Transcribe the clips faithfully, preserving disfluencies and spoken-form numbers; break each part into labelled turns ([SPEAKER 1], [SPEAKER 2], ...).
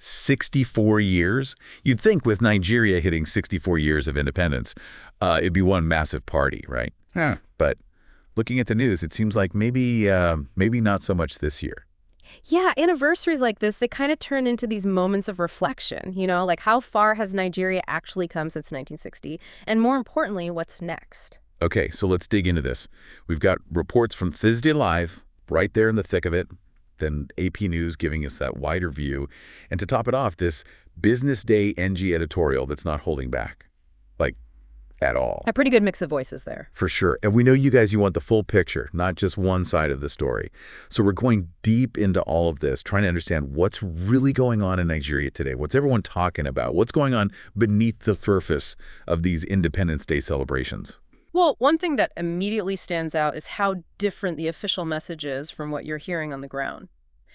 [SPEAKER 1] sixty-four years? You'd think with Nigeria hitting sixty-four years of independence, uh, it'd be one massive party, right?
[SPEAKER 2] Huh.
[SPEAKER 1] But looking at the news, it seems like maybe, uh, maybe not so much this year.
[SPEAKER 3] Yeah, anniversaries like this, they kind of turn into these moments of reflection, you know, like how far has Nigeria actually come since nineteen sixty? And more importantly, what's next?
[SPEAKER 1] Okay, so let's dig into this. We've got reports from Thursday Live, right there in the thick of it, then A P News giving us that wider view, and to top it off, this Business Day N G editorial that's not holding back, like, at all.
[SPEAKER 3] A pretty good mix of voices there.
[SPEAKER 1] For sure. And we know you guys, you want the full picture, not just one side of the story. So we're going deep into all of this, trying to understand what's really going on in Nigeria today. What's everyone talking about? What's going on beneath the surface of these Independence Day celebrations?
[SPEAKER 3] Well, one thing that immediately stands out is how different the official message is from what you're hearing on the ground.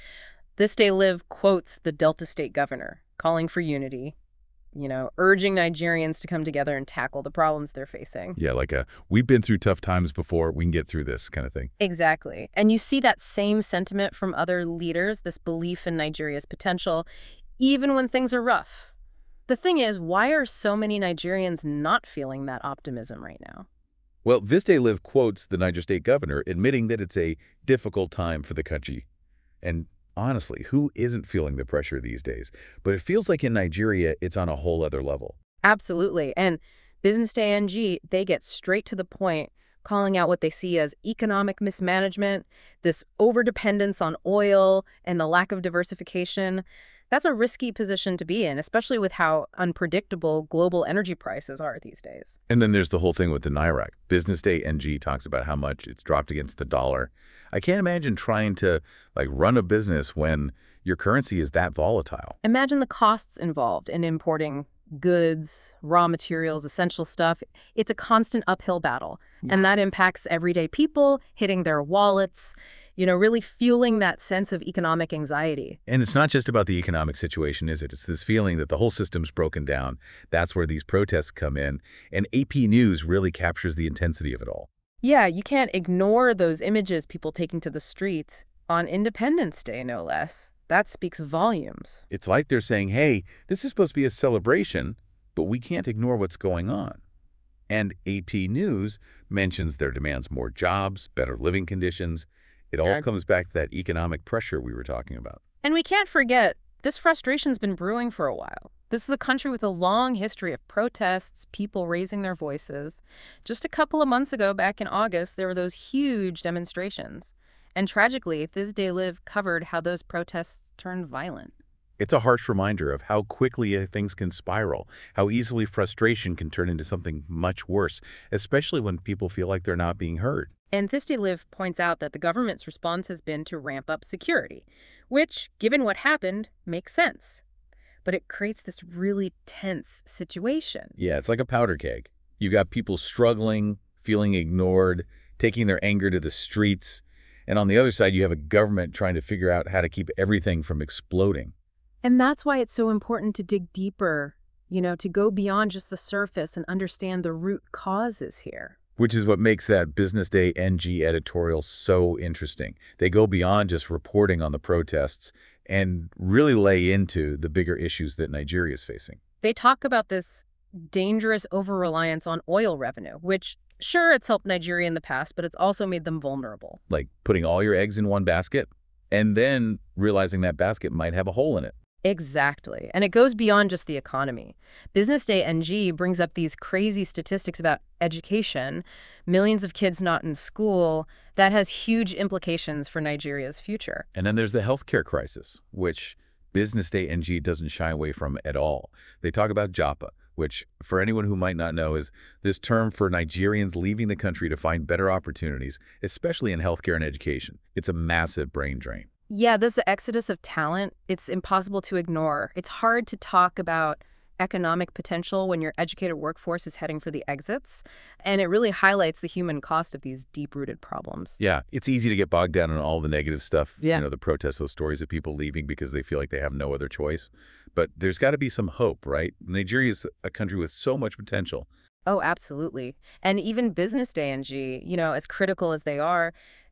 [SPEAKER 3] This Day Live quotes the Delta State governor, calling for unity, you know, urging Nigerians to come together and tackle the problems they're facing.
[SPEAKER 1] Yeah, like a, we've been through tough times before, we can get through this kind of thing.
[SPEAKER 3] Exactly. And you see that same sentiment from other leaders, this belief in Nigeria's potential, even when things are rough. The thing is, why are so many Nigerians not feeling that optimism right now?
[SPEAKER 1] Well, This Day Live quotes the Niger State governor, admitting that it's a difficult time for the country. And honestly, who isn't feeling the pressure these days? But it feels like in Nigeria, it's on a whole other level.
[SPEAKER 3] Absolutely. And Business Day N G, they get straight to the point, calling out what they see as economic mismanagement, this overdependence on oil, and the lack of diversification. That's a risky position to be in, especially with how unpredictable global energy prices are these days.
[SPEAKER 1] And then there's the whole thing with the Naira. Business Day N G talks about how much it's dropped against the dollar. I can't imagine trying to like run a business when your currency is that volatile.
[SPEAKER 3] Imagine the costs involved in importing goods, raw materials, essential stuff. It's a constant uphill battle, and that impacts everyday people, hitting their wallets, you know, really fueling that sense of economic anxiety.
[SPEAKER 1] And it's not just about the economic situation, is it? It's this feeling that the whole system's broken down. That's where these protests come in. And A P News really captures the intensity of it all.
[SPEAKER 3] Yeah, you can't ignore those images people taking to the streets on Independence Day, no less. That speaks volumes.
[SPEAKER 1] It's like they're saying, hey, this is supposed to be a celebration, but we can't ignore what's going on. And A P News mentions their demands more jobs, better living conditions. It all
[SPEAKER 3] Yeah.
[SPEAKER 1] comes back to that economic pressure we were talking about.
[SPEAKER 3] And we can't forget, this frustration's been brewing for a while. This is a country with a long history of protests, people raising their voices. Just a couple of months ago, back in August, there were those huge demonstrations. And tragically, This Day Live covered how those protests turned violent.
[SPEAKER 1] It's a harsh reminder of how quickly uh, things can spiral, how easily frustration can turn into something much worse, especially when people feel like they're not being heard.
[SPEAKER 3] And This Day Live points out that the government's response has been to ramp up security, which, given what happened, makes sense. But it creates this really tense situation.
[SPEAKER 1] Yeah, it's like a powder keg. You've got people struggling, feeling ignored, taking their anger to the streets. And on the other side, you have a government trying to figure out how to keep everything from exploding.
[SPEAKER 3] And that's why it's so important to dig deeper, you know, to go beyond just the surface and understand the root causes here.
[SPEAKER 1] Which is what makes that Business Day N G editorial so interesting. They go beyond just reporting on the protests and really lay into the bigger issues that Nigeria is facing.
[SPEAKER 3] They talk about this dangerous over-reliance on oil revenue, which, sure, it's helped Nigeria in the past, but it's also made them vulnerable.
[SPEAKER 1] Like putting all your eggs in one basket and then realizing that basket might have a hole in it.
[SPEAKER 3] Exactly. And it goes beyond just the economy. Business Day N G brings up these crazy statistics about education, millions of kids not in school. That has huge implications for Nigeria's future.
[SPEAKER 1] And then there's the healthcare crisis, which Business Day N G doesn't shy away from at all. They talk about JAPA, which, for anyone who might not know, is this term for Nigerians leaving the country to find better opportunities, especially in healthcare and education. It's a massive brain drain.
[SPEAKER 3] Yeah, this exodus of talent, it's impossible to ignore. It's hard to talk about economic potential when your educated workforce is heading for the exits, and it really highlights the human cost of these deep-rooted problems.
[SPEAKER 1] Yeah, it's easy to get bogged down in all the negative stuff,
[SPEAKER 3] Yeah.
[SPEAKER 1] you know, the protests, those stories of people leaving because they feel like they have no other choice. But there's got to be some hope, right? Nigeria is a country with so much potential.
[SPEAKER 3] Oh, absolutely. And even Business Day N G, you know, as critical as they are,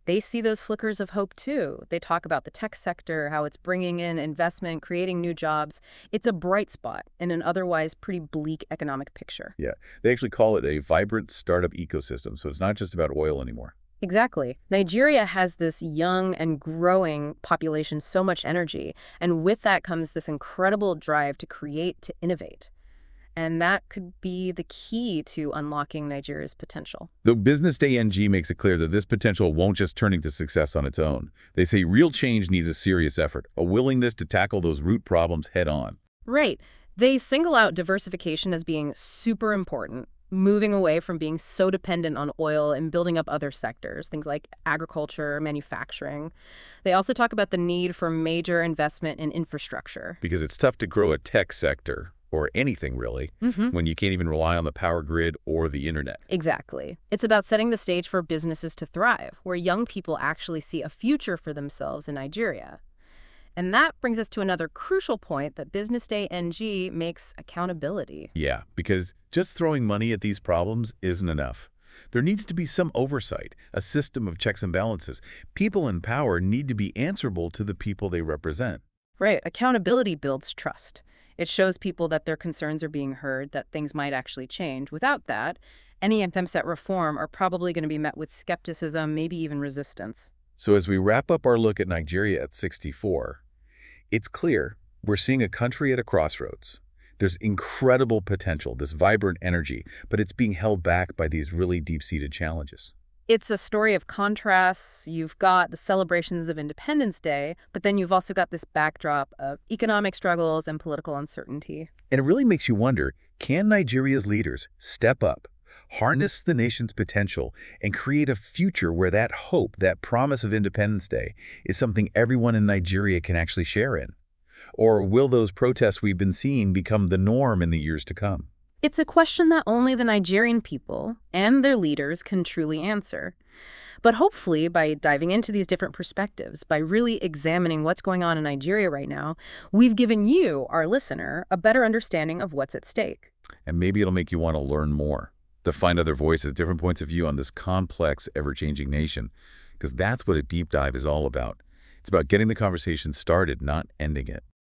[SPEAKER 3] They see those flickers of hope too. They talk about the tech sector, how it's bringing in investment, creating new jobs. It's a bright spot in an otherwise pretty bleak economic picture.
[SPEAKER 1] Yeah, they actually call it a vibrant startup ecosystem, so it's not just about oil anymore.
[SPEAKER 3] Exactly. Nigeria has this young and growing population, so much energy, and with that comes this incredible drive to create, to innovate. And that could be the key to unlocking Nigeria's potential.
[SPEAKER 1] Though Business Day N G makes it clear that this potential won't just turn into success on its own. They say real change needs a serious effort, a willingness to tackle those root problems head on.
[SPEAKER 3] Right. They single out diversification as being super important, moving away from being so dependent on oil and building up other sectors, things like agriculture, manufacturing. They also talk about the need for major investment in infrastructure.
[SPEAKER 1] Because it's tough to grow a tech sector, or anything really,
[SPEAKER 3] Mm-hmm.
[SPEAKER 1] when you can't even rely on the power grid or the internet.
[SPEAKER 3] Exactly. It's about setting the stage for businesses to thrive, where young people actually see a future for themselves in Nigeria. And that brings us to another crucial point that Business Day N G makes: accountability.
[SPEAKER 1] Yeah, because just throwing money at these problems isn't enough. There needs to be some oversight, a system of checks and balances. People in power need to be answerable to the people they represent.
[SPEAKER 3] Right. Accountability builds trust. It shows people that their concerns are being heard, that things might actually change. Without that, any attempts at reform are probably going to be met with skepticism, maybe even resistance.
[SPEAKER 1] So as we wrap up our look at Nigeria at sixty-four, it's clear we're seeing a country at a crossroads. There's incredible potential, this vibrant energy, but it's being held back by these really deep-seated challenges.
[SPEAKER 3] It's a story of contrasts. You've got the celebrations of Independence Day, but then you've also got this backdrop of economic struggles and political uncertainty.
[SPEAKER 1] And it really makes you wonder, can Nigeria's leaders step up, harness the nation's potential, and create a future where that hope, that promise of Independence Day, is something everyone in Nigeria can actually share in? Or will those protests we've been seeing become the norm in the years to come?
[SPEAKER 3] It's a question that only the Nigerian people and their leaders can truly answer. But hopefully, by diving into these different perspectives, by really examining what's going on in Nigeria right now, we've given you, our listener, a better understanding of what's at stake.
[SPEAKER 1] And maybe it'll make you want to learn more, to find other voices, different points of view on this complex, ever-changing nation, because that's what a deep dive is all about. It's about getting the conversation started, not ending it.